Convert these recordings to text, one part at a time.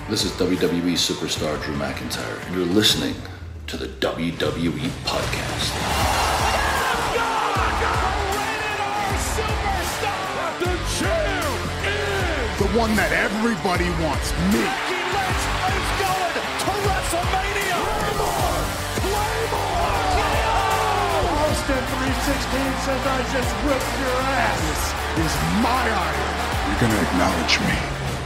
This is WWE superstar Drew McIntyre, and you're listening to the WWE Podcast. The champ is the one that everybody wants, me. Becky Lynch is going to WrestleMania. Claymore! Austin 316 says I just whipped your ass. This is my iron. You're going to acknowledge me.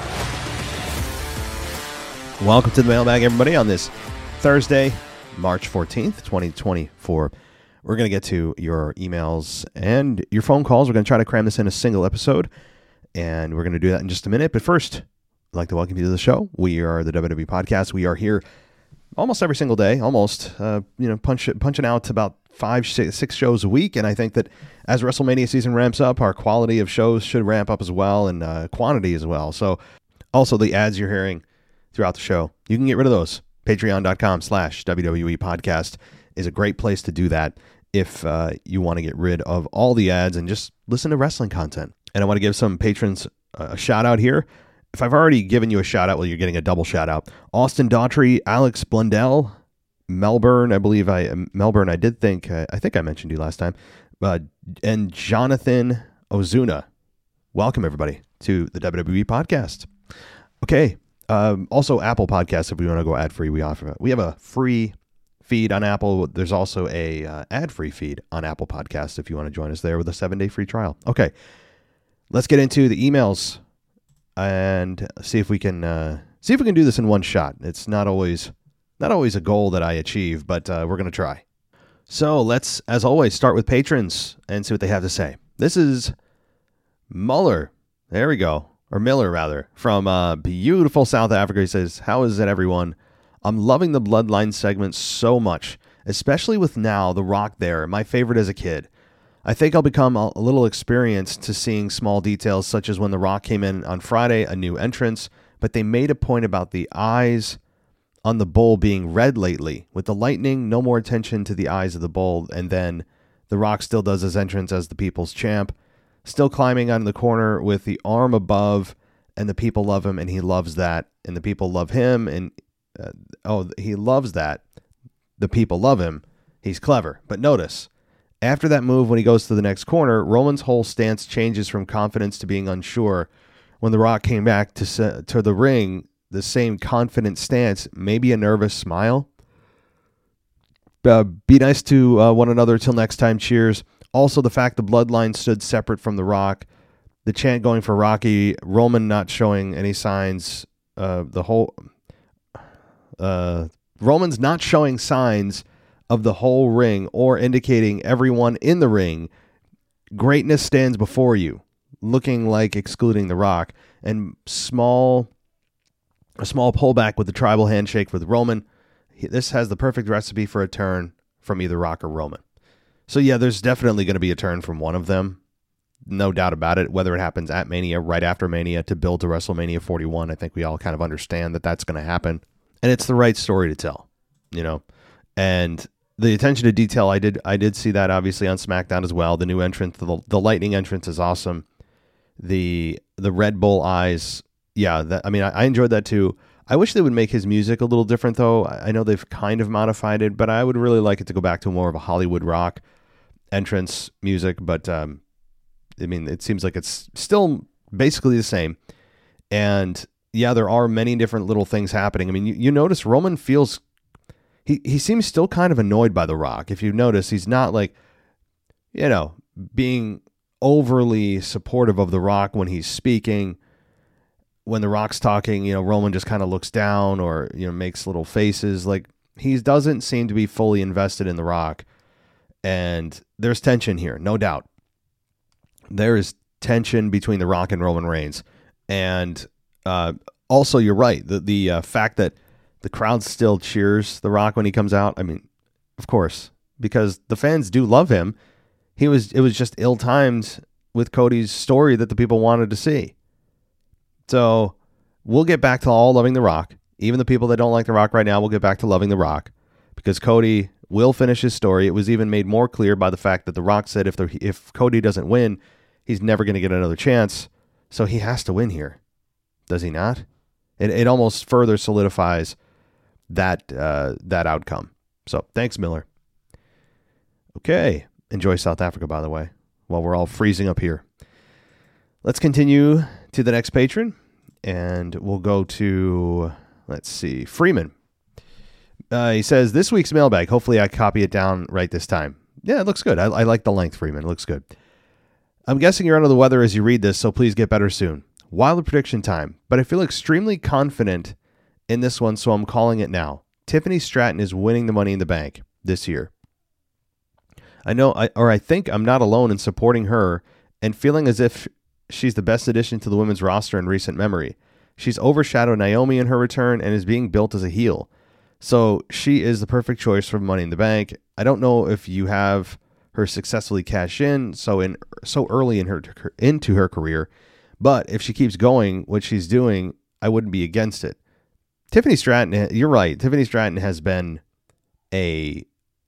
Welcome to the Mailbag, everybody, on this Thursday, March 14th, 2024. We're going to get to your emails and your phone calls. We're going to try to cram this in a single episode, and we're going to do that in just a minute. But first, I'd like to welcome you to the show. We are the WWE Podcast. We are here almost every single day, punching out about 5-6 shows a week. And I think that as WrestleMania season ramps up, our quality of shows should ramp up as well, and quantity as well. So also the ads you're hearing throughout the show, you can get rid of those. Patreon.com/WWE Podcast is a great place to do that if you want to get rid of all the ads and just listen to wrestling content. And I want to give some patrons a shout out here. If I've already given you a shout out, well, you're getting a double shout out. Austin Daughtry, Alex Blundell, Melbourne, I think I mentioned you last time, and Jonathan Ozuna. Welcome, everybody, to the WWE Podcast. Okay. Also, Apple Podcasts, if we want to go ad-free, we have a free feed on Apple. There's also a ad-free feed on Apple Podcasts if you want to join us there with a 7-day free trial. Okay, let's get into the emails and see if we can do this in one shot. It's not always a goal that I achieve, but we're going to try. So let's, as always, start with patrons and see what they have to say. This is Muller. There we go. Or Miller, rather, from beautiful South Africa. He says, how is it, everyone? I'm loving the Bloodline segment so much, especially with now The Rock there, my favorite as a kid. I think I'll become a little experienced to seeing small details, such as when The Rock came in on Friday, a new entrance, but they made a point about the eyes on the bull being red lately. With the lightning, no more attention to the eyes of the bull, and then The Rock still does his entrance as the people's champ. Still climbing on the corner with the arm above, and the people love him, and he loves that, and the people love him, and he loves that. The people love him. He's clever. But notice, after that move, when he goes to the next corner, Roman's whole stance changes from confidence to being unsure. When The Rock came back to the ring, the same confident stance, maybe a nervous smile. Be nice to one another till next time. Cheers. Also, the fact the Bloodline stood separate from The Rock, the chant going for Rocky, Roman not showing any signs, Roman's not showing signs of the whole ring or indicating everyone in the ring. Greatness stands before you, looking like excluding The Rock, and a small pullback with the tribal handshake with Roman. This has the perfect recipe for a turn from either Rock or Roman. So yeah, there's definitely going to be a turn from one of them. No doubt about it. Whether it happens at Mania, right after Mania, to build to WrestleMania 41, I think we all kind of understand that that's going to happen. And it's the right story to tell, And the attention to detail, I did see that obviously on SmackDown as well. The new entrance, the lightning entrance is awesome. The Red Bull eyes, yeah, I enjoyed that too. I wish they would make his music a little different, though. I know they've kind of modified it, but I would really like it to go back to more of a Hollywood rock entrance music. But, it seems like it's still basically the same. And, yeah, there are many different little things happening. You notice Roman feels... He seems still kind of annoyed by The Rock. If you notice, he's not like, being overly supportive of The Rock when he's speaking. When The Rock's talking, Roman just kind of looks down or, makes little faces. Like, he doesn't seem to be fully invested in The Rock. And there's tension here, no doubt. There is tension between The Rock and Roman Reigns. And also, you're right. The fact that the crowd still cheers The Rock when he comes out. Of course, because the fans do love him. It was just ill-timed with Cody's story that the people wanted to see. So we'll get back to all loving The Rock. Even the people that don't like The Rock right now will get back to loving The Rock because Cody will finish his story. It was even made more clear by the fact that The Rock said if Cody doesn't win, he's never going to get another chance. So he has to win here. Does he not? It almost further solidifies that outcome. So thanks, Miller. Okay. Enjoy South Africa, by the way, while we're all freezing up here. Let's continue to the next patron, and we'll go to, let's see, Freeman. He says, this week's mailbag, hopefully I copy it down right this time. Yeah, it looks good. I like the length, Freeman. It looks good. I'm guessing you're under the weather as you read this, so please get better soon. Wild prediction time, but I feel extremely confident in this one, so I'm calling it now. Tiffany Stratton is winning the Money in the Bank this year. I think I'm not alone in supporting her and feeling as if she's the best addition to the women's roster in recent memory. She's overshadowed Naomi in her return and is being built as a heel. So she is the perfect choice for Money in the Bank. I don't know if you have her successfully cash in so early into her career, but if she keeps going what she's doing, I wouldn't be against it. Tiffany Stratton, you're right. Tiffany Stratton has been a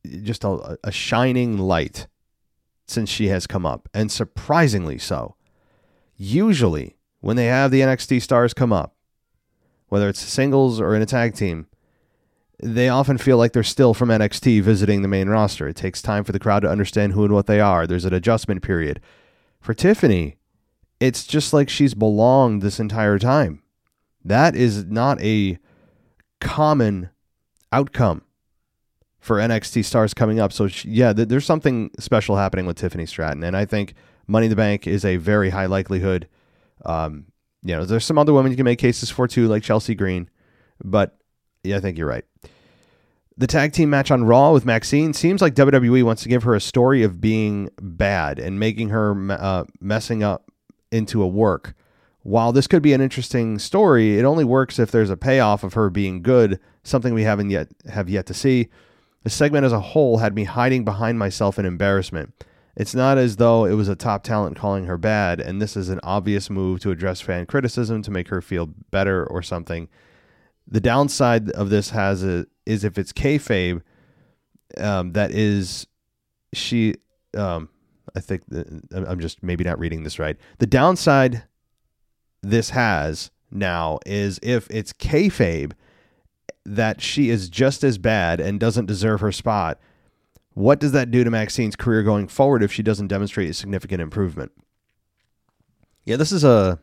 shining light since she has come up, and surprisingly so. Usually, when they have the NXT stars come up, whether it's singles or in a tag team, they often feel like they're still from NXT visiting the main roster. It takes time for the crowd to understand who and what they are. There's an adjustment period. For Tiffany, it's just like she's belonged this entire time. That is not a common outcome for NXT stars coming up. So there's something special happening with Tiffany Stratton. And I think Money in the Bank is a very high likelihood. There's some other women you can make cases for too, like Chelsea Green. But yeah, I think you're right. The tag team match on Raw with Maxine seems like WWE wants to give her a story of being bad and making her messing up into a work. While this could be an interesting story, it only works if there's a payoff of her being good, something we have yet to see. The segment as a whole had me hiding behind myself in embarrassment. It's not as though it was a top talent calling her bad, and this is an obvious move to address fan criticism to make her feel better or something. The downside of this is if it's kayfabe, that is she. I think I'm just maybe not reading this right. The downside this has now is if it's kayfabe that she is just as bad and doesn't deserve her spot. What does that do to Maxine's career going forward if she doesn't demonstrate a significant improvement? Yeah, this is a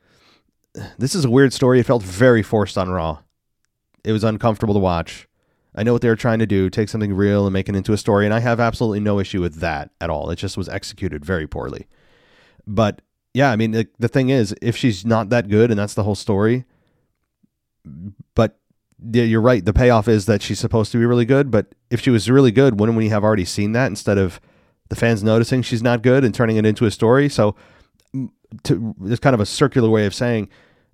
weird story. It felt very forced on Raw. It was uncomfortable to watch. I know what they were trying to do, take something real and make it into a story, and I have absolutely no issue with that at all. It just was executed very poorly. But yeah, I mean, the thing is, if she's not that good, and that's the whole story, but yeah, you're right. The payoff is that she's supposed to be really good, but if she was really good, wouldn't we have already seen that instead of the fans noticing she's not good and turning it into a story? So it's kind of a circular way of saying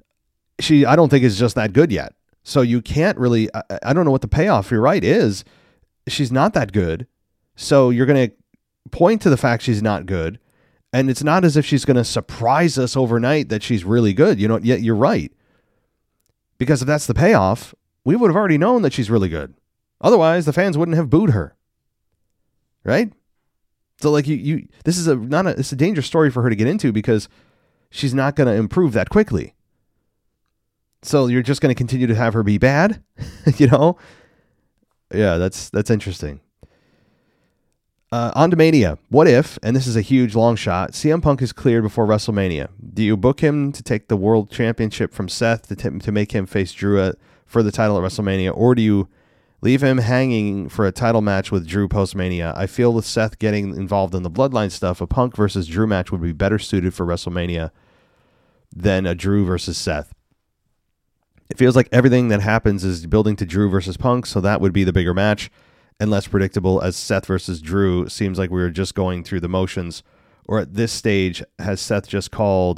I don't think is just that good yet. So you can't really, I don't know what the payoff, you're right, is. She's not that good. So you're going to point to the fact she's not good. And it's not as if she's going to surprise us overnight that she's really good. Yet you're right. Because if that's the payoff, we would have already known that she's really good. Otherwise, the fans wouldn't have booed her. Right? So like this is it's a dangerous story for her to get into because she's not going to improve that quickly. So you're just going to continue to have her be bad, Yeah, that's interesting. On to Mania. What if, and this is a huge long shot, CM Punk is cleared before WrestleMania? Do you book him to take the World Championship from Seth to make him face Drew for the title at WrestleMania, or do you leave him hanging for a title match with Drew post-Mania? I feel with Seth getting involved in the Bloodline stuff, a Punk versus Drew match would be better suited for WrestleMania than a Drew versus Seth. It feels like everything that happens is building to Drew versus Punk, so that would be the bigger match and less predictable, as Seth versus Drew seems like we were just going through the motions. Or at this stage, has Seth just called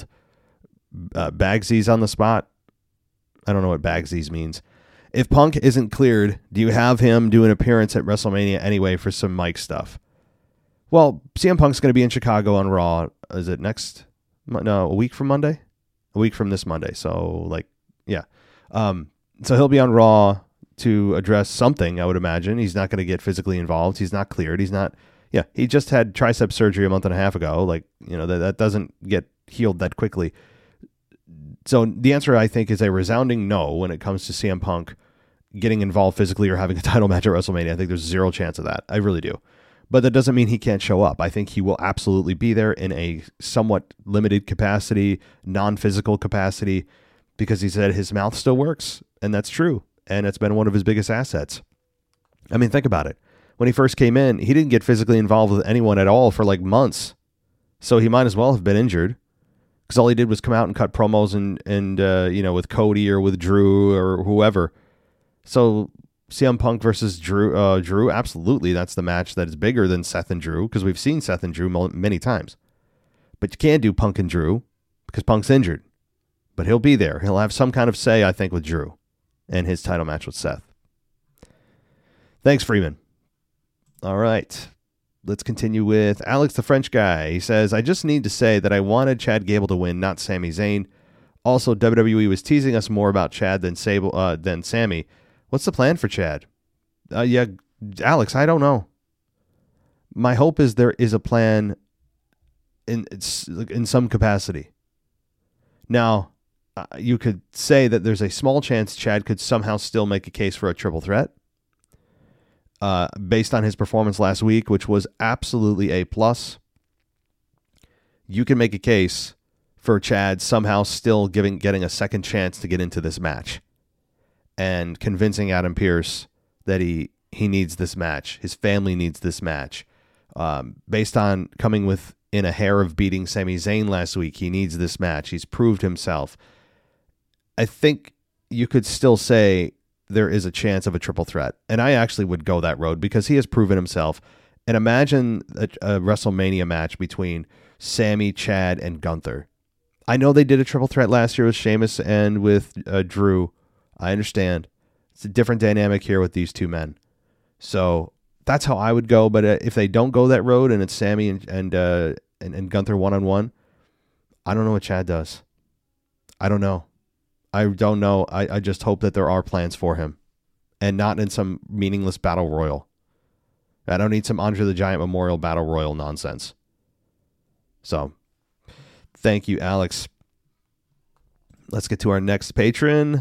Bagsies on the spot? I don't know what Bagsies means. If Punk isn't cleared, do you have him do an appearance at WrestleMania anyway for some mic stuff? Well, CM Punk's going to be in Chicago on Raw. Is it a week from Monday? A week from this Monday. So, yeah. So he'll be on Raw to address something, I would imagine. He's not going to get physically involved. He's not cleared. He just had tricep surgery a month and a half ago. That doesn't get healed that quickly. So the answer, I think, is a resounding no when it comes to CM Punk getting involved physically or having a title match at WrestleMania. I think there's zero chance of that. I really do. But that doesn't mean he can't show up. I think he will absolutely be there in a somewhat limited capacity, non-physical capacity, because he said his mouth still works, and that's true. And it's been one of his biggest assets. I mean, think about it. When he first came in, he didn't get physically involved with anyone at all for like months. So he might as well have been injured, because all he did was come out and cut promos and with Cody or with Drew or whoever. So CM Punk versus Drew, absolutely, that's the match that is bigger than Seth and Drew, because we've seen Seth and Drew many times. But you can't do Punk and Drew because Punk's injured. But he'll be there. He'll have some kind of say, I think, with Drew and his title match with Seth. Thanks, Freeman. All right. Let's continue with Alex the French guy. He says, I just need to say that I wanted Chad Gable to win, not Sami Zayn. Also, WWE was teasing us more about Chad than Sami. What's the plan for Chad? Alex, I don't know. My hope is there is a plan in some capacity. Now, you could say that there's a small chance Chad could somehow still make a case for a triple threat. Based on his performance last week, which was absolutely A+. You can make a case for Chad somehow still getting a second chance to get into this match and convincing Adam Pearce that he needs this match. His family needs this match. Based on coming within a hair of beating Sami Zayn last week, he needs this match. He's proved himself. I think you could still say there is a chance of a triple threat. And I actually would go that road because he has proven himself. And imagine a WrestleMania match between Sami, Chad, and Gunther. I know they did a triple threat last year with Sheamus and with Drew. I understand. It's a different dynamic here with these two men. So that's how I would go. But if they don't go that road and it's Sami and Gunther one-on-one, I don't know what Chad does. I don't know. I just hope that there are plans for him and not in some meaningless battle royal. I don't need some Andre the Giant Memorial Battle Royal nonsense. So, thank you, Alex. Let's get to our next patron.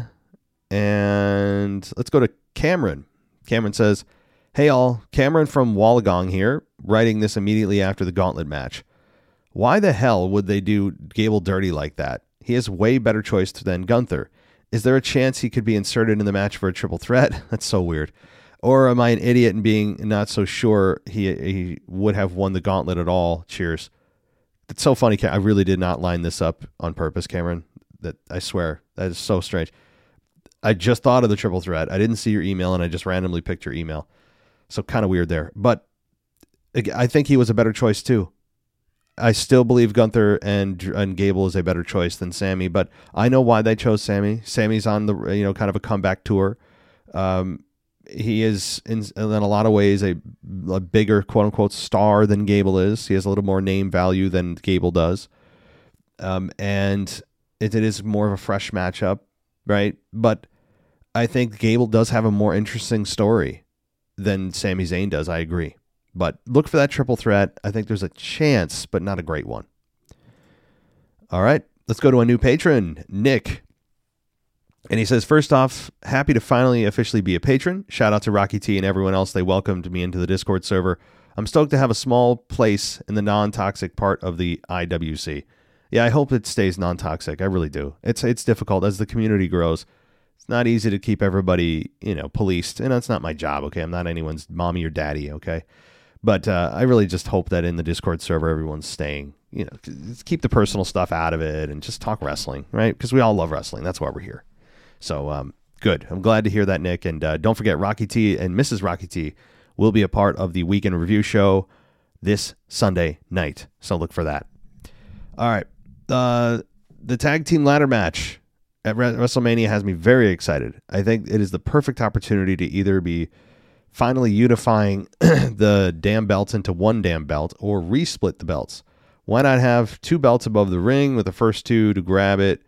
And let's go to Cameron. Cameron says, hey all, Cameron from Wollongong here, writing this immediately after the Gauntlet match. Why the hell would they do Gable dirty like that? He has way better choice than Gunther. Is there a chance he could be inserted in the match for a triple threat? That's so weird. Or am I an idiot in being not so sure he would have won the Gauntlet at all? Cheers. It's so funny. I really did not line this up on purpose, Cameron. That I swear. That is so strange. I just thought of the triple threat. I didn't see your email, and I just randomly picked your email. So kind of weird there. But I think he was a better choice too. I still believe Gunther and Gable is a better choice than Sami, but I know why they chose Sami. Sami's on the kind of a comeback tour. He is in a lot of ways a bigger quote unquote star than Gable is. He has a little more name value than Gable does, and it is more of a fresh matchup, right? But I think Gable does have a more interesting story than Sami Zayn does. I agree. But look for that triple threat. I think there's a chance, but not a great one. All right, let's go to a new patron, Nick. And he says, first off, happy to finally officially be a patron. Shout out to Rocky T and everyone else. They welcomed me into the Discord server. I'm stoked to have a small place in the non-toxic part of the IWC. Yeah, I hope it stays non-toxic. I really do. It's difficult as the community grows. It's not easy to keep everybody, policed. And that's not my job, okay? I'm not anyone's mommy or daddy, okay? But I really just hope that in the Discord server, everyone's staying, keep the personal stuff out of it and just talk wrestling, right? Because we all love wrestling. That's why we're here. So good. I'm glad to hear that, Nick. And don't forget, Rocky T and Mrs. Rocky T will be a part of the Weekend Review show this Sunday night. So look for that. All right. The tag team ladder match at WrestleMania has me very excited. I think it is the perfect opportunity to either be finally unifying the damn belts into one damn belt or resplit the belts. Why not have two belts above the ring with the first two to grab it,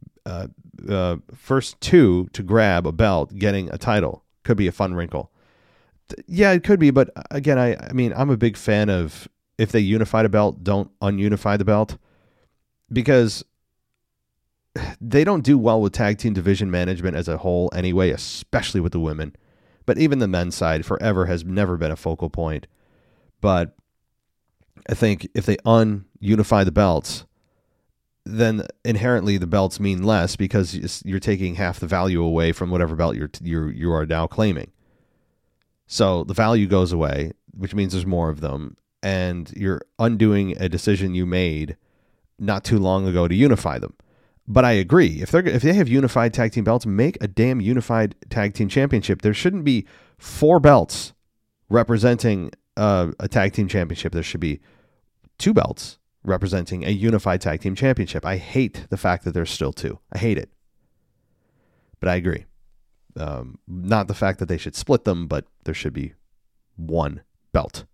first two to grab a belt, getting a title? Could be a fun wrinkle. Yeah, it could be, but again, I mean, I'm a big fan of if they unified a belt, don't ununify the belt, because they don't do well with tag team division management as a whole anyway, especially with the women. But even the men's side forever has never been a focal point. But I think if they ununify the belts, then inherently the belts mean less because you're taking half the value away from whatever belt you are now claiming. So the value goes away, which means there's more of them, and you're undoing a decision you made not too long ago to unify them. But I agree. If they have unified tag team belts, make a damn unified tag team championship. There shouldn't be 4 belts representing a tag team championship. There should be 2 belts representing a unified tag team championship. I hate the fact that there's still 2. I hate it. But I agree. Not the fact that they should split them, but there should be 1 belt.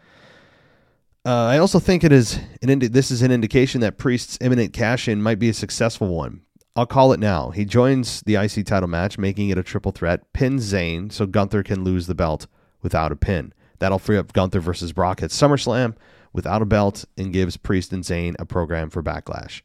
I also think this is an indication that Priest's imminent cash-in might be a successful one. I'll call it now. He joins the IC title match, making it a triple threat, pins Zayn so Gunther can lose the belt without a pin. That'll free up Gunther versus Brock at SummerSlam without a belt and gives Priest and Zayn a program for Backlash.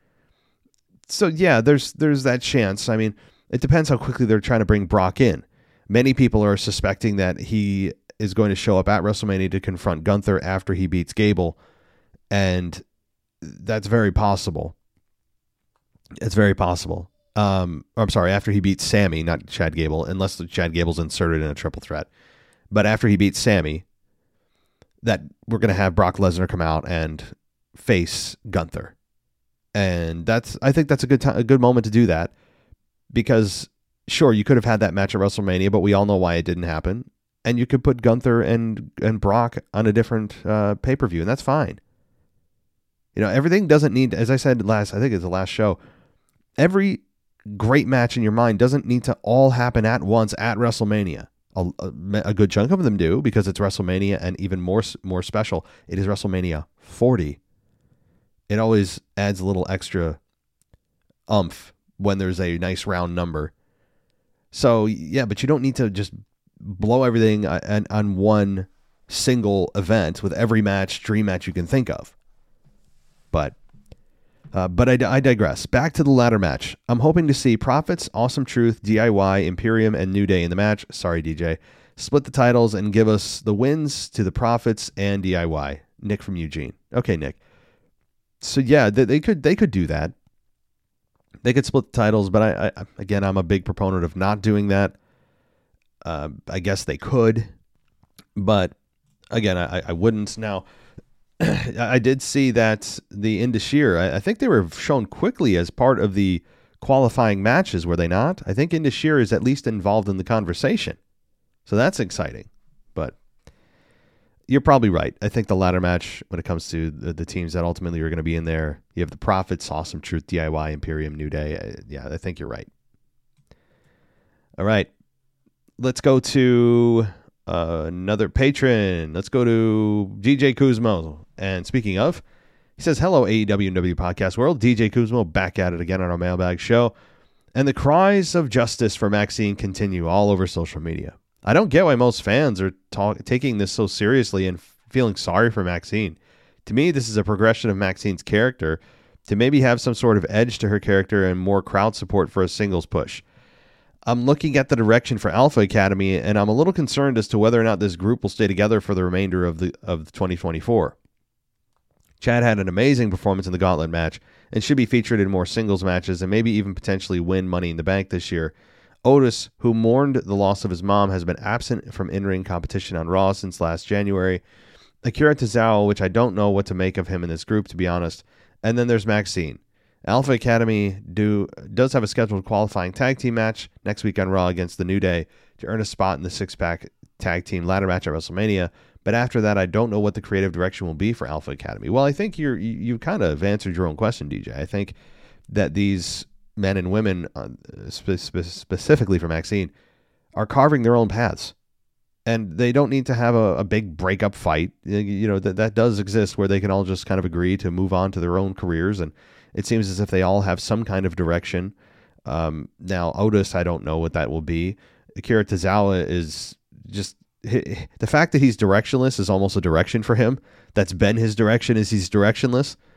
So yeah, there's that chance. I mean, it depends how quickly they're trying to bring Brock in. Many people are suspecting that he is going to show up at WrestleMania to confront Gunther after he beats Gable, and that's very possible. It's very possible. I'm sorry, after he beats Sammy, not Chad Gable, unless Chad Gable's inserted in a triple threat. But after he beats Sammy, that we're going to have Brock Lesnar come out and face Gunther. And I think that's a good moment to do that, because sure, you could have had that match at WrestleMania, but we all know why it didn't happen. And you could put Gunther and Brock on a different pay-per-view, and that's fine. You know, everything doesn't need, as I said I think it's the last show, every great match in your mind doesn't need to all happen at once at WrestleMania. A good chunk of them do, because it's WrestleMania, and even more special, it is WrestleMania 40. It always adds a little extra oomph when there's a nice round number. So, yeah, but you don't need to just blow everything on one single event with every dream match you can think of. But I digress. Back to the ladder match. I'm hoping to see Profits, Awesome Truth, DIY, Imperium, and New Day in the match. Sorry, DJ. Split the titles and give us the wins to the Profits and DIY. Nick from Eugene. Okay, Nick. So yeah, they could do that. They could split the titles, but I'm a big proponent of not doing that. I guess they could, but again, I wouldn't. Now, I did see that the Indus Sher, I think they were shown quickly as part of the qualifying matches, were they not? I think Indus Sher is at least involved in the conversation. So that's exciting. But you're probably right. I think the ladder match, when it comes to the teams that ultimately are going to be in there, you have the Profits, Awesome Truth, DIY, Imperium, New Day. Yeah, I think you're right. All right. Let's go to another patron. Let's go to DJ Kuzmo. And speaking of, he says, hello, AEW and W Podcast World. DJ Kuzmo back at it again on our mailbag show. And the cries of justice for Maxine continue all over social media. I don't get why most fans are taking this so seriously and feeling sorry for Maxine. To me, this is a progression of Maxine's character to maybe have some sort of edge to her character and more crowd support for a singles push. I'm looking at the direction for Alpha Academy, and I'm a little concerned as to whether or not this group will stay together for the remainder of 2024. Chad had an amazing performance in the Gauntlet match and should be featured in more singles matches and maybe even potentially win Money in the Bank this year. Otis, who mourned the loss of his mom, has been absent from in-ring competition on Raw since last January. Akira Tozawa, which I don't know what to make of him in this group, to be honest. And then there's Maxine. Alpha Academy does have a scheduled qualifying tag team match next week on Raw against the New Day to earn a spot in the six-pack tag team ladder match at WrestleMania. But after that, I don't know what the creative direction will be for Alpha Academy. Well, I think you kind of answered your own question, DJ. I think that these men and women, specifically for Maxine, are carving their own paths. And they don't need to have a big breakup fight. You know, that does exist where they can all just kind of agree to move on to their own careers. And it seems as if they all have some kind of direction. Now, Otis, I don't know what that will be. Akira Tozawa is just... the fact that he's directionless is almost a direction for him. That's been his direction, is he's directionless.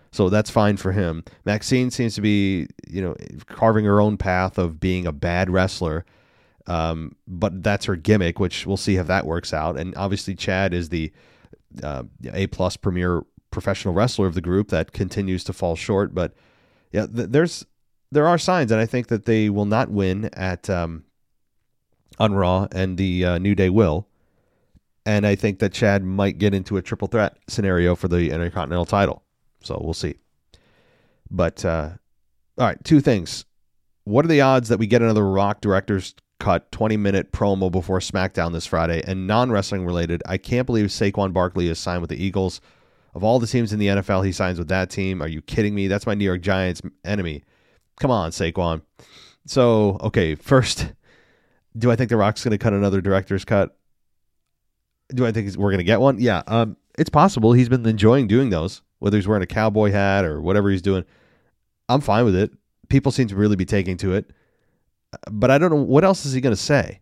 So that's fine for him. Maxine seems to be, carving her own path of being a bad wrestler. But that's her gimmick, which we'll see if that works out. And obviously Chad is the A+ premier professional wrestler of the group that continues to fall short. But yeah, there are signs, and I think that they will not win at on Raw, and the New Day will. And I think that Chad might get into a triple threat scenario for the Intercontinental title. So we'll see. But all right, two things. What are the odds that we get another Rock Director's Cut 20-minute promo before SmackDown this Friday? And non-wrestling related, I can't believe Saquon Barkley is signed with the Eagles. Of all the teams in the NFL, he signs with that team. Are you kidding me? That's my New York Giants enemy. Come on, Saquon. So, okay, first, do I think The Rock's going to cut another director's cut? Do I think we're going to get one? Yeah, it's possible. He's been enjoying doing those, whether he's wearing a cowboy hat or whatever he's doing. I'm fine with it. People seem to really be taking to it. But I don't know, what else is he going to say?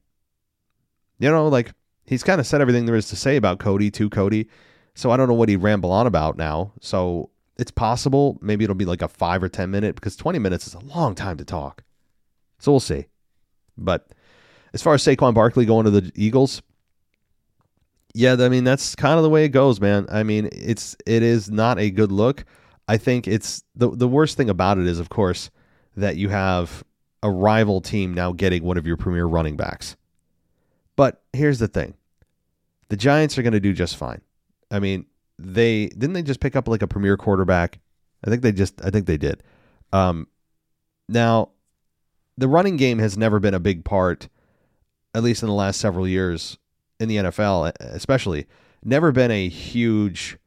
He's kind of said everything there is to say about Cody to Cody. So I don't know what he'd ramble on about now. So it's possible. Maybe it'll be like a 5 or 10 minute, because 20 minutes is a long time to talk. So we'll see. But as far as Saquon Barkley going to the Eagles, yeah, I mean, that's kind of the way it goes, man. I mean, it is not a good look. I think it's the worst thing about it is, of course, that you have a rival team now getting one of your premier running backs. But here's the thing. The Giants are going to do just fine. I mean, didn't they just pick up like a premier quarterback? I think they did. Now, the running game has never been a big part, at least in the last several years in the NFL, especially, never been a huge,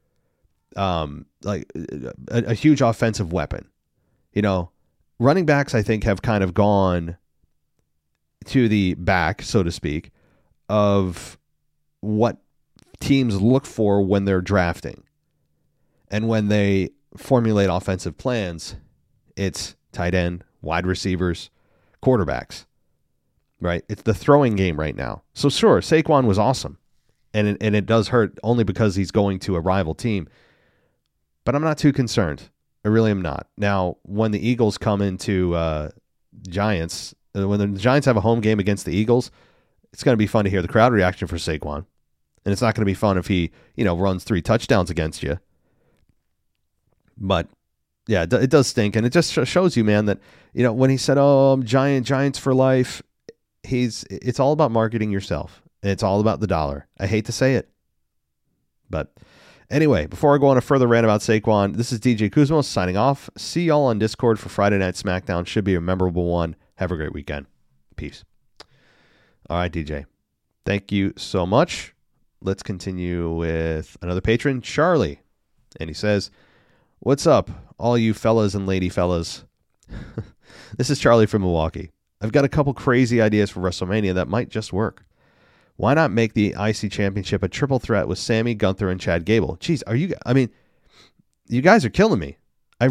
a huge offensive weapon. Running backs, I think, have kind of gone to the back, so to speak, of what teams look for when they're drafting. And when they formulate offensive plans, it's tight end, wide receivers, quarterbacks, right? It's the throwing game right now. So sure, Saquon was awesome. And it does hurt only because he's going to a rival team. But I'm not too concerned. I really am not. Now, when the Eagles come into Giants, when the Giants have a home game against the Eagles, it's going to be fun to hear the crowd reaction for Saquon. And it's not going to be fun if he, runs 3 touchdowns against you. But, yeah, it does stink. And it just shows you, man, that, when he said, oh, I'm Giants for life, it's all about marketing yourself. And it's all about the dollar. I hate to say it. But anyway, before I go on a further rant about Saquon, this is DJ Kuzmos signing off. See y'all on Discord for Friday Night SmackDown. Should be a memorable one. Have a great weekend. Peace. All right, DJ. Thank you so much. Let's continue with another patron, Charlie. And he says, what's up, all you fellas and lady fellas? This is Charlie from Milwaukee. I've got a couple crazy ideas for WrestleMania that might just work. Why not make the IC Championship a triple threat with Sammy, Gunther, and Chad Gable? Jeez, you guys are killing me.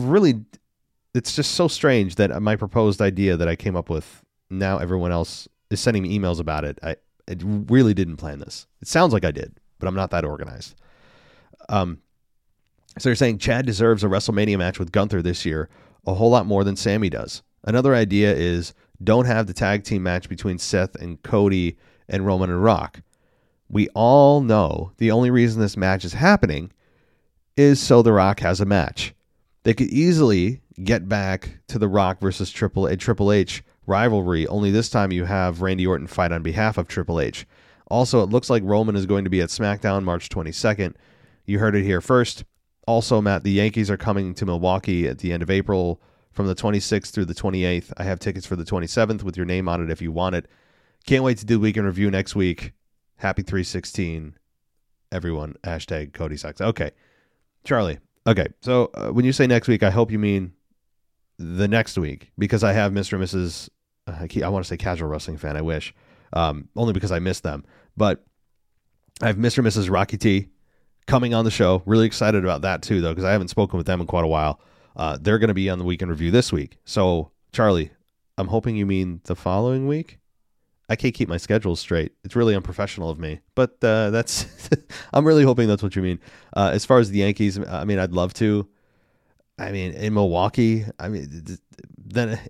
It's just so strange that my proposed idea that I came up with, now everyone else is sending me emails about it. I really didn't plan this. It sounds like I did, but I'm not that organized. So you're saying Chad deserves a WrestleMania match with Gunther this year a whole lot more than Sammy does. Another idea is don't have the tag team match between Seth and Cody and Roman and Rock. We all know the only reason this match is happening is so The Rock has a match. They could easily get back to the Rock versus Triple H rivalry, only this time you have Randy Orton fight on behalf of Triple H. Also, it looks like Roman is going to be at SmackDown March 22nd. You heard it here first. Also, Matt, the Yankees are coming to Milwaukee at the end of April from the 26th through the 28th. I have tickets for the 27th with your name on it if you want it. Can't wait to do weekend review next week. Happy 316, everyone. Hashtag Cody sucks. Okay, Charlie. Okay, so when you say next week, I hope you mean the next week, because I have Mr. and Mrs. I want to say Casual Wrestling Fan. I wish, only because I missed them. But I have Mr. and Mrs. Rocky T coming on the show. Really excited about that too, though, because I haven't spoken with them in quite a while. They're going to be on the weekend review this week. So, Charlie, I'm hoping you mean the following week. I can't keep my schedule straight. It's really unprofessional of me, but that's. I'm really hoping that's what you mean. As far as the Yankees, I mean, I'd love to. I mean, in Milwaukee, I mean, then,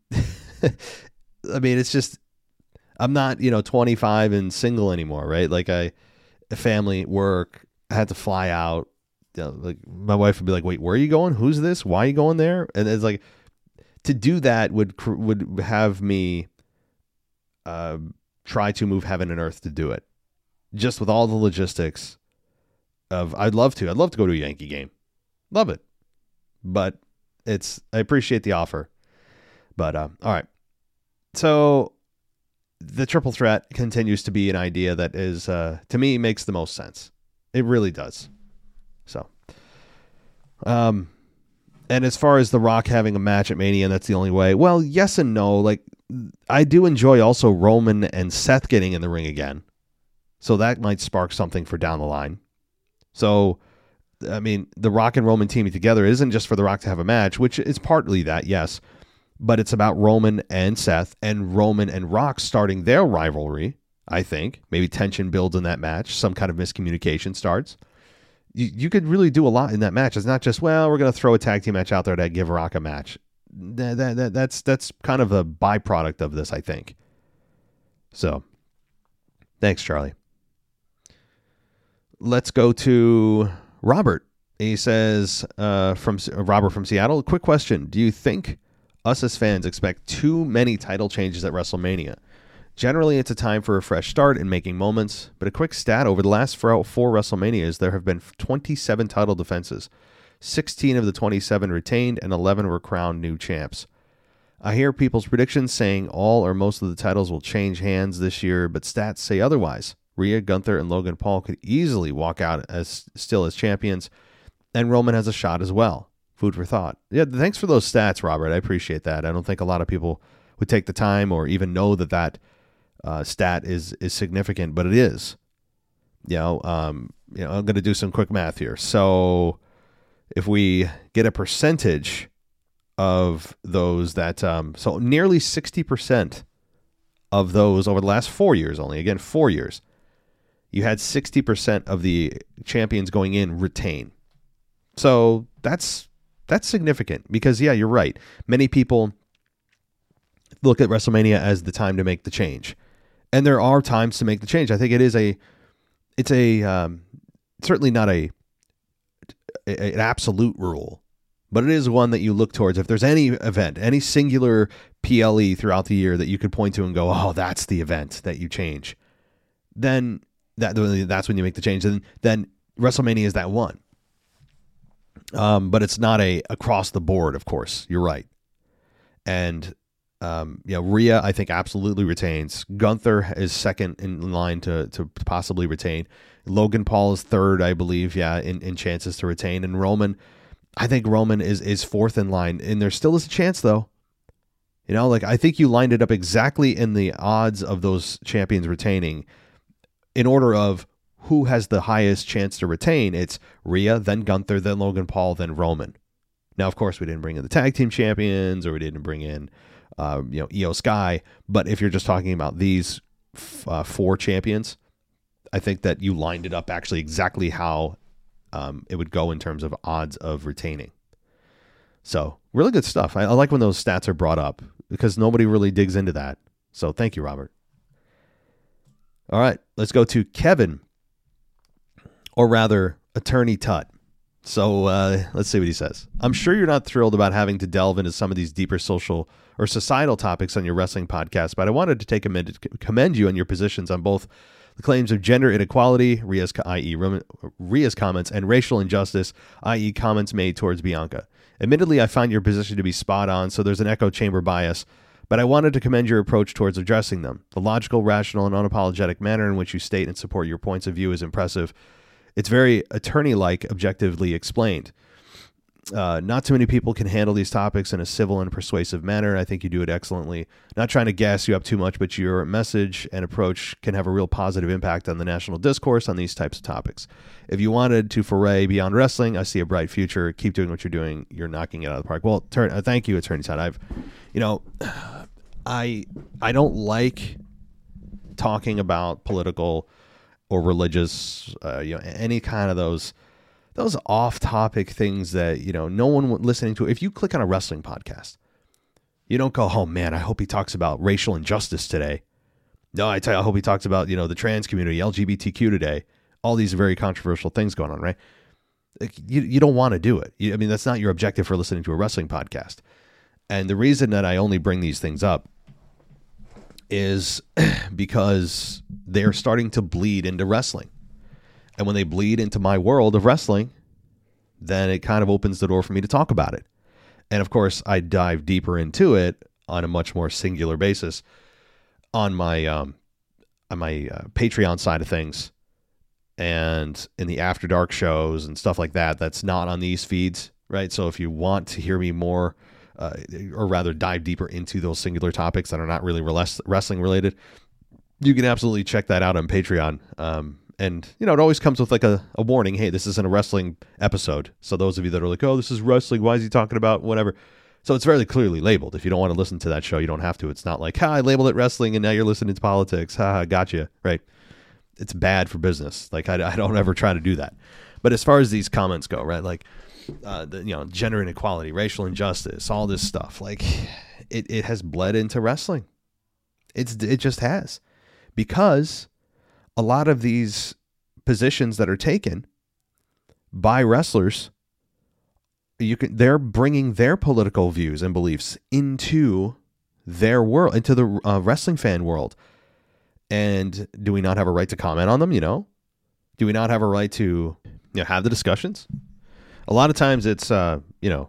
I mean, it's just, I'm not, 25 and single anymore, right? Like family, work, I had to fly out. Like my wife would be like, wait, where are you going? Who's this? Why are you going there? And it's like, to do that would have me try to move heaven and earth to do it. Just with all the logistics of, I'd love to go to a Yankee game. Love it. But I appreciate the offer. But, all right. So the triple threat continues to be an idea that is, to me, makes the most sense. It really does. So, and as far as The Rock having a match at Mania, and that's the only way. Well, yes and no. Like, I do enjoy also Roman and Seth getting in the ring again. So that might spark something for down the line. So, I mean, The Rock and Roman teaming together isn't just for The Rock to have a match, which is partly that, yes. But it's about Roman and Seth, and Roman and Rock starting their rivalry, I think. Maybe tension builds in that match. Some kind of miscommunication starts. You could really do a lot in that match. It's not just, well, we're going to throw a tag team match out there to give Rock a match. That's kind of a byproduct of this, I think. So, thanks, Charlie. Let's go to Robert. He says, from Robert from Seattle, quick question. Do you think us as fans expect too many title changes at WrestleMania? Generally, it's a time for a fresh start and making moments, but a quick stat, over the last four WrestleManias, there have been 27 title defenses. 16 of the 27 retained, and 11 were crowned new champs. I hear people's predictions saying all or most of the titles will change hands this year, but stats say otherwise. Rhea, Gunther, and Logan Paul could easily walk out as champions, and Roman has a shot as well. Food for thought. Yeah, thanks for those stats, Robert. I appreciate that. I don't think a lot of people would take the time or even know that stat is significant, but it is. I'm going to do some quick math here. So if we get a percentage of those that, so nearly 60% of those over the last 4 years only, again, 4 years, you had 60% of the champions going in retain. So that's significant because, yeah, you're right. Many people look at WrestleMania as the time to make the change. And there are times to make the change. I think it's certainly not an absolute rule, but it is one that you look towards. If there's any event, any singular PLE throughout the year that you could point to and go, oh, that's the event that you change, then that's when you make the change. And then WrestleMania is that one. But it's not across the board, of course. You're right. And Rhea, I think, absolutely retains. Gunther is second in line to possibly retain. Logan Paul is third, I believe, in chances to retain. And Roman, I think Roman is fourth in line. And there still is a chance, though. I think you lined it up exactly in the odds of those champions retaining in order of who has the highest chance to retain. It's Rhea, then Gunther, then Logan Paul, then Roman. Now, of course, we didn't bring in the tag team champions, or we didn't bring in Io Sky. But if you're just talking about these four champions, I think that you lined it up actually exactly how it would go in terms of odds of retaining. So really good stuff. I like when those stats are brought up because nobody really digs into that. So thank you, Robert. All right, let's go to Kevin, or rather, Attorney Tut. So let's see what he says. I'm sure you're not thrilled about having to delve into some of these deeper social or societal topics on your wrestling podcast, but I wanted to take a minute to commend you on your positions on both the claims of gender inequality, i.e. Rhea's comments, and racial injustice, i.e. comments made towards Bianca. Admittedly, I find your position to be spot on, so there's an echo chamber bias, but I wanted to commend your approach towards addressing them. The logical, rational, and unapologetic manner in which you state and support your points of view is impressive. It's very attorney-like, objectively explained. Not too many people can handle these topics in a civil and persuasive manner. I think you do it excellently. Not trying to gas you up too much, but your message and approach can have a real positive impact on the national discourse on these types of topics. If you wanted to foray beyond wrestling, I see a bright future. Keep doing what you're doing. You're knocking it out of the park. Well, thank you, Attorney Todd. I don't like talking about political or religious, any kind of those those off-topic things that, no one listening to. If you click on a wrestling podcast, you don't go, oh man, I hope he talks about racial injustice today. No, I hope he talks about, the trans community, LGBTQ today. All these very controversial things going on, right? You don't want to do it. That's not your objective for listening to a wrestling podcast. And the reason that I only bring these things up is because they're starting to bleed into wrestling. And when they bleed into my world of wrestling, then it kind of opens the door for me to talk about it. And of course, I dive deeper into it on a much more singular basis on my Patreon side of things, and in the After Dark shows and stuff like that. That's not on these feeds, right? So if you want to hear me more, or rather dive deeper into those singular topics that are not really wrestling related, you can absolutely check that out on Patreon. And, it always comes with like a warning. Hey, this isn't a wrestling episode. So those of you that are like, oh, this is wrestling, why is he talking about whatever? So it's very clearly labeled. If you don't want to listen to that show, you don't have to. It's not like, I labeled it wrestling and now you're listening to politics. Gotcha. Right. It's bad for business. Like I don't ever try to do that. But as far as these comments go, right, like, gender inequality, racial injustice, all this stuff, like it has bled into wrestling. It just has, because a lot of these positions that are taken by wrestlers, they're bringing their political views and beliefs into their world, into the wrestling fan world. And do we not have a right to comment on them? Do we not have a right to have the discussions? A lot of times it's the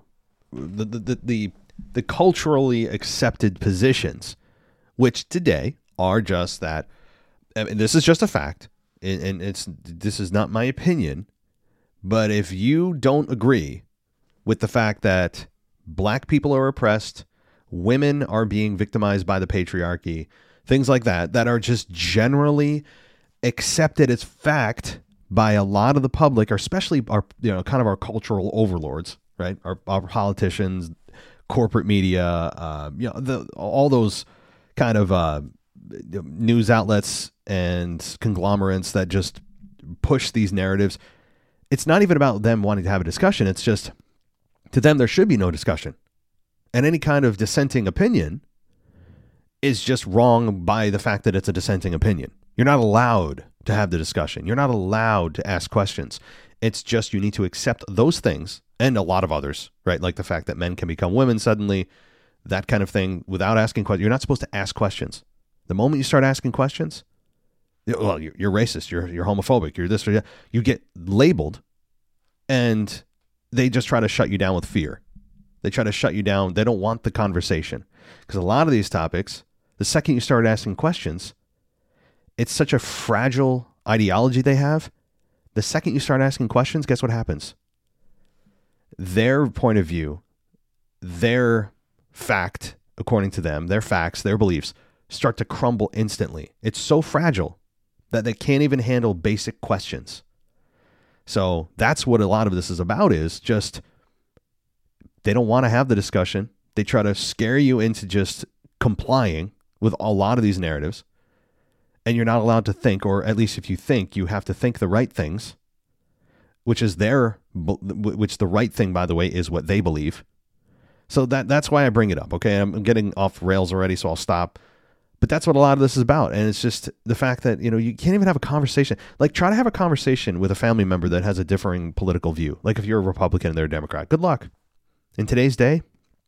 culturally accepted positions, which today are just that. This is just a fact, and this is not my opinion. But if you don't agree with the fact that black people are oppressed, women are being victimized by the patriarchy, things like that are just generally accepted as fact by a lot of the public, or especially our, kind of our cultural overlords, right? Our politicians, corporate media, all those kind of news outlets and conglomerates that just push these narratives. It's not even about them wanting to have a discussion. It's just, to them, there should be no discussion. And any kind of dissenting opinion is just wrong by the fact that it's a dissenting opinion. You're not allowed to have the discussion. You're not allowed to ask questions. It's just, you need to accept those things and a lot of others, right? Like the fact that men can become women suddenly, that kind of thing, without asking questions. You're not supposed to ask questions. The moment you start asking questions, well, you're racist, you're homophobic, you're this or that. You get labeled, and they just try to shut you down with fear. They try to shut you down. They don't want the conversation, because a lot of these topics, the second you start asking questions, it's such a fragile ideology they have. The second you start asking questions, guess what happens? Their point of view, their fact, according to them, their facts, their beliefs, start to crumble instantly. It's so fragile that they can't even handle basic questions. So that's what a lot of this is about, is just, they don't want to have the discussion. They try to scare you into just complying with a lot of these narratives. And you're not allowed to think, or at least if you think, you have to think the right things, which the right thing, by the way, is what they believe. So that's why I bring it up. Okay. I'm getting off rails already, so I'll stop. But that's what a lot of this is about. And it's just the fact that, you can't even have a conversation. Like, try to have a conversation with a family member that has a differing political view. Like if you're a Republican and they're a Democrat, good luck. In today's day,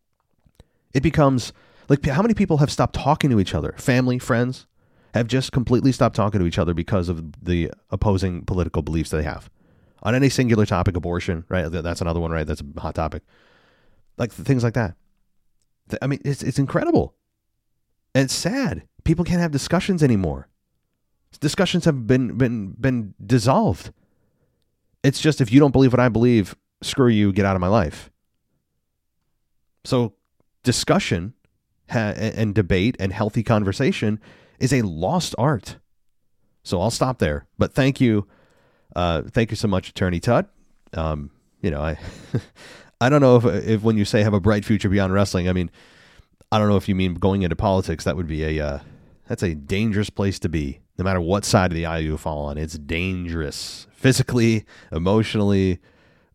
it becomes like, how many people have stopped talking to each other? Family, friends have just completely stopped talking to each other because of the opposing political beliefs they have on any singular topic. Abortion, right? That's another one, right? That's a hot topic. Like things like that. I mean, it's incredible. And it's sad. People can't have discussions anymore. Discussions have been dissolved. It's just, if you don't believe what I believe, screw you, get out of my life. So discussion and debate and healthy conversation is a lost art. So I'll stop there. But thank you. Thank you so much, Attorney Tut. I don't know if when you say have a bright future beyond wrestling, I mean, I don't know if you mean going into politics. That would be that's a dangerous place to be. No matter what side of the aisle you fall on, it's dangerous. Physically, emotionally,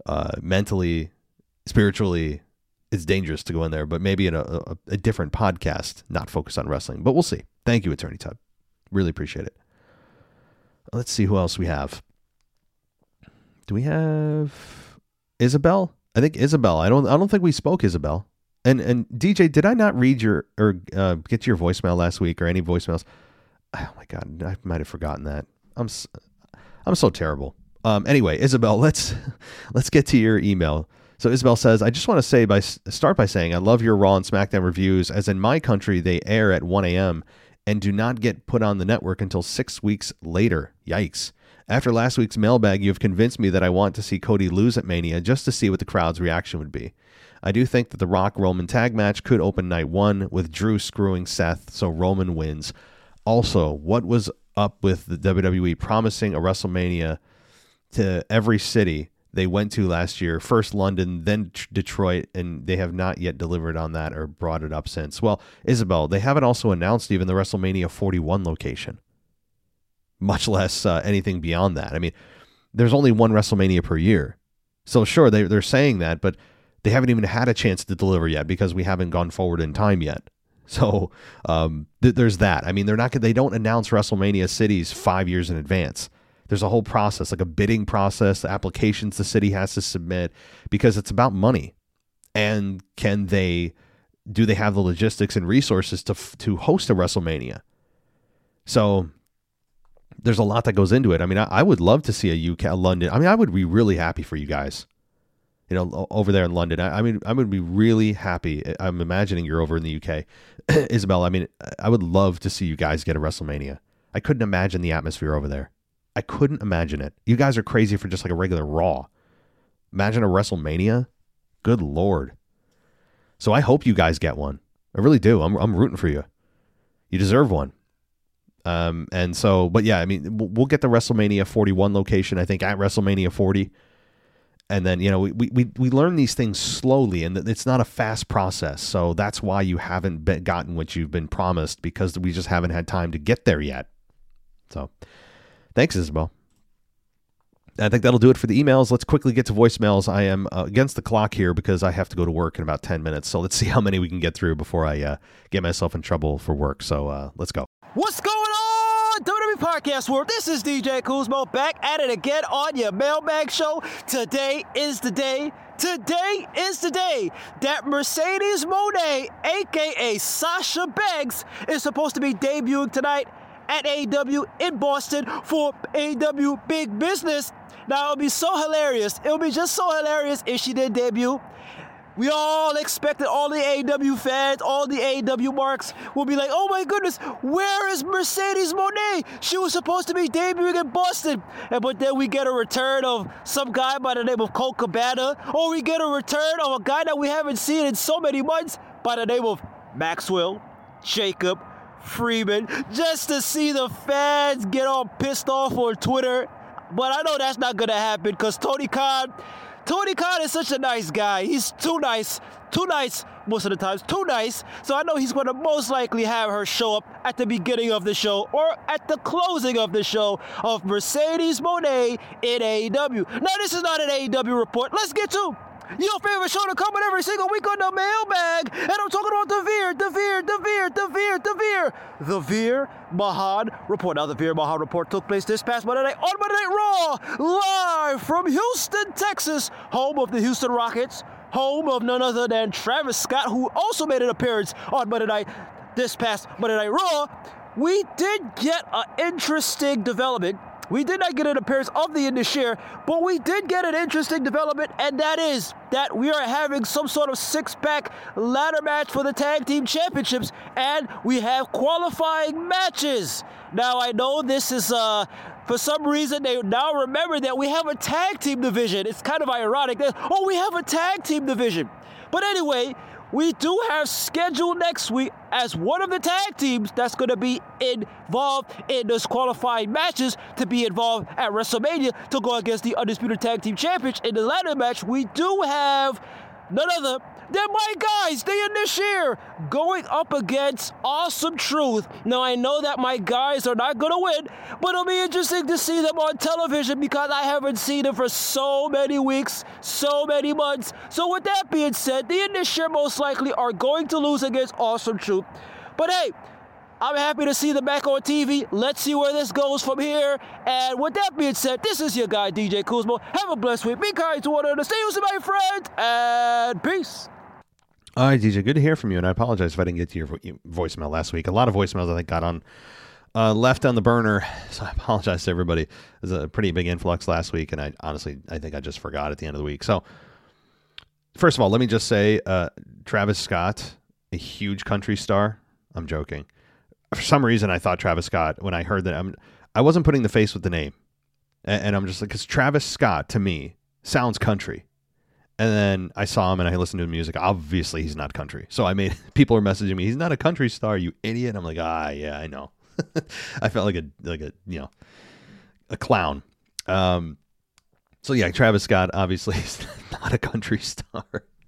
mentally, spiritually, it's dangerous to go in there, but maybe in a different podcast, not focused on wrestling. But we'll see. Thank you, Attorney Todd. Really appreciate it. Let's see who else we have. Do we have Isabel? I think Isabel. I don't think we spoke, Isabel. And DJ, did I not read your or get to your voicemail last week or any voicemails? Oh my God, I might have forgotten that. I'm so terrible. Anyway, Isabel, let's get to your email. So Isabel says, I just want to start by saying I love your Raw and SmackDown reviews, as in my country they air at 1 a.m. and do not get put on the network until 6 weeks later. Yikes. After last week's mailbag, you have convinced me that I want to see Cody lose at Mania just to see what the crowd's reaction would be. I do think that the Rock-Roman tag match could open night 1 with Drew screwing Seth, so Roman wins. Also, what was up with the WWE promising a WrestleMania to every city they went to last year? First London, then Detroit, and they have not yet delivered on that or brought it up since. Well, Isabel, they haven't also announced even the WrestleMania 41 location, much less anything beyond that. I mean, there's only one WrestleMania per year. So sure, they're saying that, but they haven't even had a chance to deliver yet because we haven't gone forward in time yet. So there's that. I mean, they don't announce WrestleMania cities 5 years in advance. There's a whole process, like a bidding process, the applications the city has to submit, because it's about money. And do they have the logistics and resources to host a WrestleMania? So there's a lot that goes into it. I mean, I would love to see a London. I mean, I would be really happy for you guys, over there in London. I mean, I would be really happy. I'm imagining you're over in the UK, Isabel. I mean, I would love to see you guys get a WrestleMania. I couldn't imagine the atmosphere over there. I couldn't imagine it. You guys are crazy for just like a regular Raw. Imagine a WrestleMania. Good Lord. So I hope you guys get one. I really do. I'm rooting for you. You deserve one. But yeah, I mean, we'll get the WrestleMania 41 location, I think, at WrestleMania 40. And then, we learn these things slowly, and it's not a fast process. So that's why you haven't gotten what you've been promised, because we just haven't had time to get there yet. So thanks, Isabel. I think that'll do it for the emails. Let's quickly get to voicemails. I am against the clock here because I have to go to work in about 10 minutes. So let's see how many we can get through before I get myself in trouble for work. So let's go. What's going on, WWE Podcast World? This is DJ Kuzmo back at it again on your mailbag show. Today is the day that Mercedes Moné, a.k.a. Sasha Banks, is supposed to be debuting tonight at AEW in Boston for AEW Big Business. Now, it'll be so hilarious. It'll be just so hilarious if she did debut. We all expected, all the AEW fans, all the AEW marks will be like, oh my goodness, where is Mercedes Moné? She was supposed to be debuting in Boston. But then we get a return of some guy by the name of Colt Cabana, or we get a return of a guy that we haven't seen in so many months by the name of Maxwell Jacob Freeman, just to see the fans get all pissed off on Twitter. But I know that's not going to happen, because Tony Khan is such a nice guy. He's too nice most of the times, too nice. So I know he's going to most likely have her show up at the beginning of the show or at the closing of the show of Mercedes Moné in AEW. Now, this is not an AEW report. Let's get to your favorite show to come in every single week on the mailbag. And I'm talking about the Veer Mahaan Report. Now, the Veer Mahaan Report took place this past Monday night on Monday Night Raw, live from Houston, Texas, home of the Houston Rockets, home of none other than Travis Scott, who also made an appearance on Monday night, this past Monday Night Raw. We did get an interesting development. We did not get an appearance of the Indus, but we did get an interesting development, and that is that we are having some sort of six-pack ladder match for the Tag Team Championships, and we have qualifying matches. Now, I know this is, for some reason, they now remember that we have a tag team division. It's kind of ironic that, we have a tag team division. But anyway, we do have scheduled next week as one of the tag teams that's going to be involved in those qualifying matches to be involved at WrestleMania to go against the Undisputed Tag Team Champions in the ladder match. We do have none other than my guys, the Initiator, going up against Awesome Truth. Now, I know that my guys are not going to win, but it'll be interesting to see them on television because I haven't seen them for so many weeks, so many months. So with that being said, the Initiator most likely are going to lose against Awesome Truth. But hey, I'm happy to see them back on TV. Let's see where this goes from here. And with that being said, this is your guy, DJ Kuzmo. Have a blessed week. Be kind to one another. Stay used, my friend. And peace. All right, DJ, good to hear from you. And I apologize if I didn't get to your voicemail last week. A lot of voicemails, I think, got on left on the burner. So I apologize to everybody. It was a pretty big influx last week. And I think I just forgot at the end of the week. So first of all, let me just say, Travis Scott, a huge country star. I'm joking. For some reason, I thought Travis Scott, when I heard that, I wasn't putting the face with the name. And I'm just like, because Travis Scott, to me, sounds country. And then I saw him and I listened to his music. Obviously, he's not country. So people are messaging me, he's not a country star, you idiot. And I'm like, yeah, I know. I felt like a clown. So yeah, Travis Scott, obviously, is not a country star.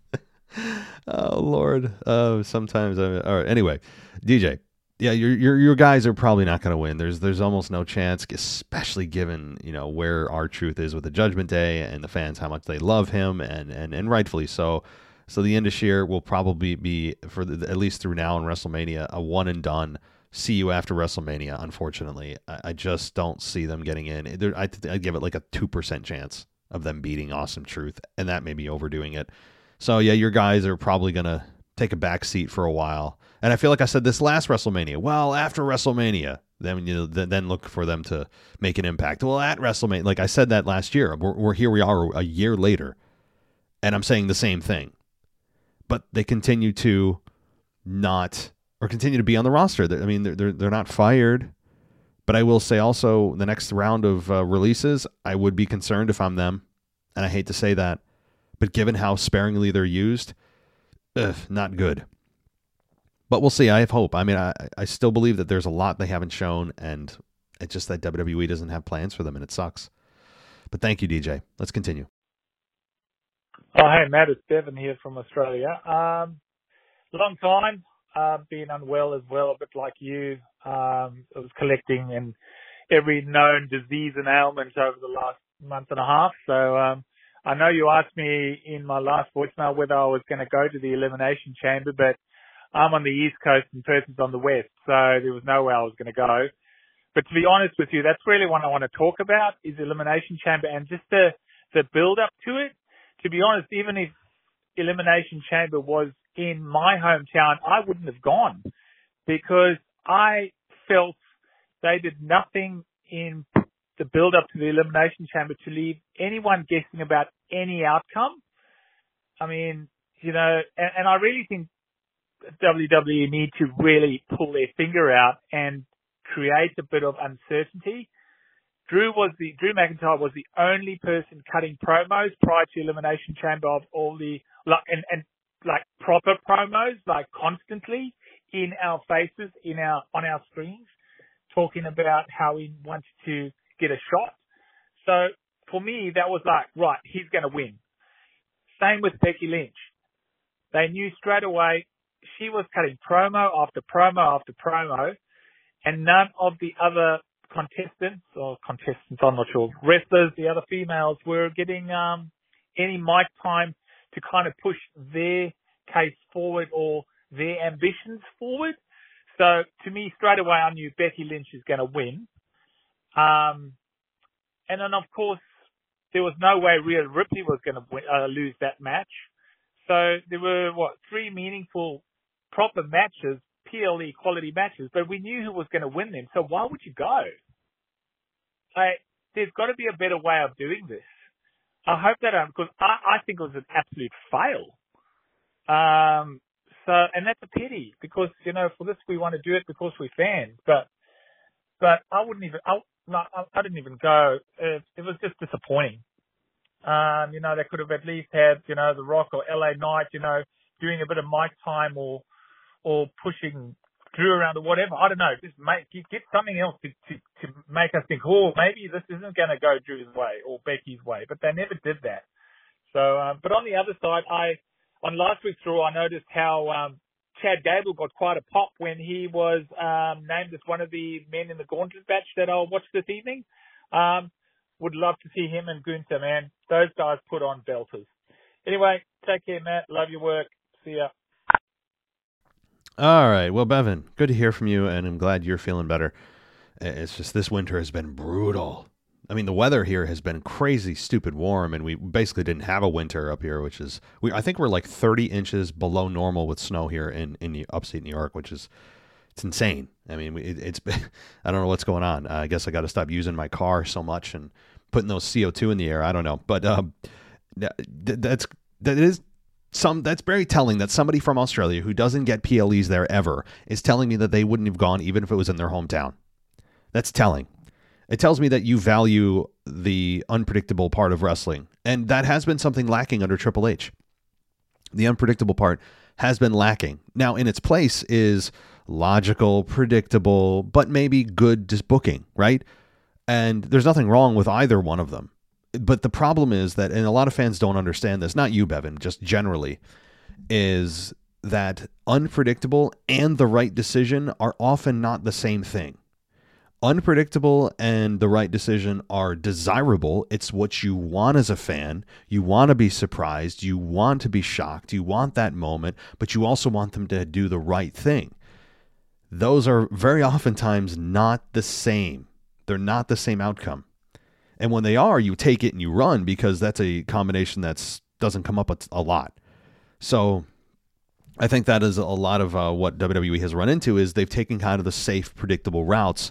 Oh, Lord. Sometimes, all right. Anyway, DJ. Yeah, your guys are probably not going to win. There's almost no chance, especially given where R-Truth is with the Judgment Day and the fans, how much they love him, and rightfully so. So the end of year will probably be, for at least through now in WrestleMania, a one and done. See you after WrestleMania. Unfortunately, I just don't see them getting in. I'd give it like a 2% chance of them beating Awesome Truth, and that may be overdoing it. So yeah, your guys are probably going to take a back seat for a while. And I feel like I said this last WrestleMania. Well, after WrestleMania, then look for them to make an impact. Well, at WrestleMania, like I said that last year, we're here. We are a year later, and I'm saying the same thing. But they continue to continue to be on the roster. They're not fired. But I will say also, the next round of releases, I would be concerned if I'm them, and I hate to say that, but given how sparingly they're used, not good. But we'll see. I have hope. I still believe that there's a lot they haven't shown, and it's just that WWE doesn't have plans for them, and it sucks. But thank you, DJ. Let's continue. Oh, hey, Matt. It's Devin here from Australia. Long time. Being unwell as well, a bit like you. I was collecting in every known disease and ailment over the last month and a half. So I know you asked me in my last voicemail whether I was going to go to the Elimination Chamber, but I'm on the East Coast and Perth is on the West, so there was no way I was going to go. But to be honest with you, that's really what I want to talk about is Elimination Chamber and just the build up to it. To be honest, even if Elimination Chamber was in my hometown, I wouldn't have gone because I felt they did nothing in the build up to the Elimination Chamber to leave anyone guessing about any outcome. I mean, and I really think WWE need to really pull their finger out and create a bit of uncertainty. Drew McIntyre was the only person cutting promos prior to Elimination Chamber of all the proper promos, like constantly in our faces, on our screens, talking about how he wanted to get a shot. So for me, that was like, right, he's going to win. Same with Becky Lynch. They knew straight away she was cutting promo after promo after promo, and none of the other contestants, I'm not sure, wrestlers, the other females, were getting any mic time to kind of push their case forward or their ambitions forward. So to me, straight away, I knew Becky Lynch is going to win. And then, of course, there was no way Rhea Ripley was going to lose that match. So there were, three meaningful, proper matches, PLE quality matches, but we knew who was going to win them. So why would you go? There's got to be a better way of doing this. I hope that, because I think it was an absolute fail. And that's a pity because, for this we want to do it because we're fans, but I didn't even go. It was just disappointing. They could have at least had, The Rock or LA Knight, doing a bit of mic time or pushing Drew around or whatever. I don't know. Just get something else to make us think, maybe this isn't going to go Drew's way or Becky's way. But they never did that. So, but on the other side, I on last week's Raw, I noticed how Chad Gable got quite a pop when he was named as one of the men in the Gauntlet match that I'll watch this evening. Would love to see him and Gunther, man. Those guys put on belters. Anyway, take care, Matt. Love your work. See ya. All right. Well, Bevan, good to hear from you, and I'm glad you're feeling better. It's just this winter has been brutal. I mean, the weather here has been crazy, stupid warm, and we basically didn't have a winter up here, which is, I think we're like 30 inches below normal with snow here in upstate New York, which is, it's insane. I mean, it's been, I don't know what's going on. I guess I got to stop using my car so much and putting those CO2 in the air. I don't know, but that's very telling that somebody from Australia who doesn't get PLEs there ever is telling me that they wouldn't have gone even if it was in their hometown. That's telling. It tells me that you value the unpredictable part of wrestling, and that has been something lacking under Triple H. The unpredictable part has been lacking. Now, in its place is logical, predictable, but maybe good just booking, right? And there's nothing wrong with either one of them. But the problem is that, and a lot of fans don't understand this, not you, Bevan, just generally, is that unpredictable and the right decision are often not the same thing. Unpredictable and the right decision are desirable. It's what you want as a fan. You want to be surprised. You want to be shocked. You want that moment, but you also want them to do the right thing. Those are very oftentimes not the same. They're not the same outcome. And when they are, you take it and you run, because that's a combination that doesn't come up a lot. So I think that is a lot of what WWE has run into, is they've taken kind of the safe, predictable routes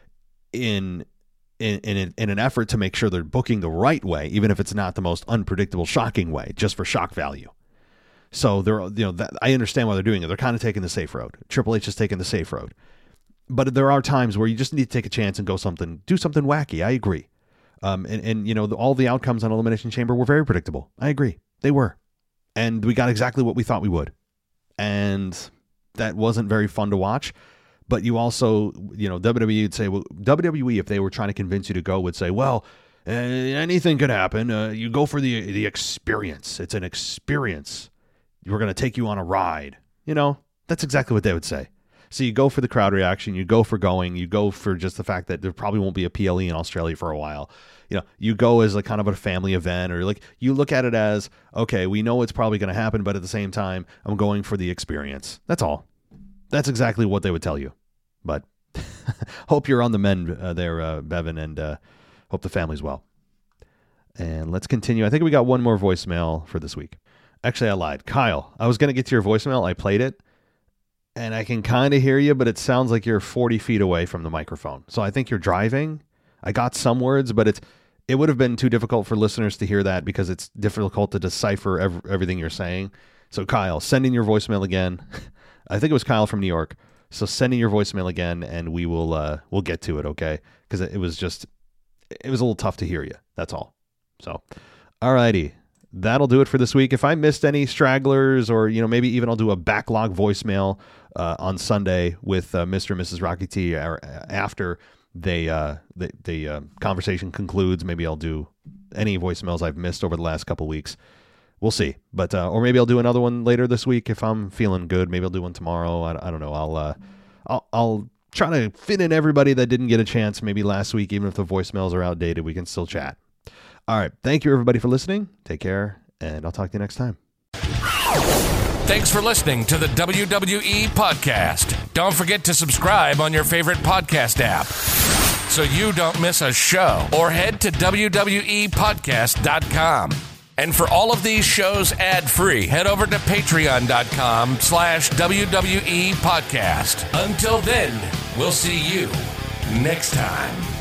in an effort to make sure they're booking the right way, even if it's not the most unpredictable, shocking way, just for shock value. So I understand why they're doing it. They're kind of taking the safe road. Triple H is taking the safe road. But there are times where you just need to take a chance and do something wacky. I agree. All the outcomes on Elimination Chamber were very predictable. I agree. They were. And we got exactly what we thought we would. And that wasn't very fun to watch. But you also, WWE would say, well, WWE, if they were trying to convince you to go, would say, well, anything could happen. You go for the experience. It's an experience. We're going to take you on a ride. That's exactly what they would say. So you go for the crowd reaction. You go for going. You go for just the fact that there probably won't be a PLE in Australia for a while. You go as like kind of a family event, or like you look at it as, okay, we know it's probably going to happen, but at the same time, I'm going for the experience. That's all. That's exactly what they would tell you. But hope you're on the mend there, Bevan, and hope the family's well. And let's continue. I think we got one more voicemail for this week. Actually, I lied. Kyle, I was going to get to your voicemail. I played it, and I can kind of hear you, but it sounds like you're 40 feet away from the microphone. So I think you're driving. I got some words, but it would have been too difficult for listeners to hear that, because it's difficult to decipher everything you're saying. So Kyle, send in your voicemail again. I think it was Kyle from New York. So send in your voicemail again, and we'll get to it, okay? Because it was a little tough to hear you. That's all. So, alrighty, that'll do it for this week. If I missed any stragglers, or maybe even I'll do a backlog voicemail on Sunday with Mr. and Mrs. Rocky T after the conversation concludes. Maybe I'll do any voicemails I've missed over the last couple weeks. We'll see, but or maybe I'll do another one later this week if I'm feeling good. Maybe I'll do one tomorrow. I don't know. I'll try to fit in everybody that didn't get a chance maybe last week, even if the voicemails are outdated. We can still chat. All right, thank you everybody for listening. Take care, and I'll talk to you next time. Thanks for listening to the WWE Podcast. Don't forget to subscribe on your favorite podcast app so you don't miss a show, or head to WWEpodcast.com. And for all of these shows ad-free, head over to patreon.com/WWE Podcast. Until then, we'll see you next time.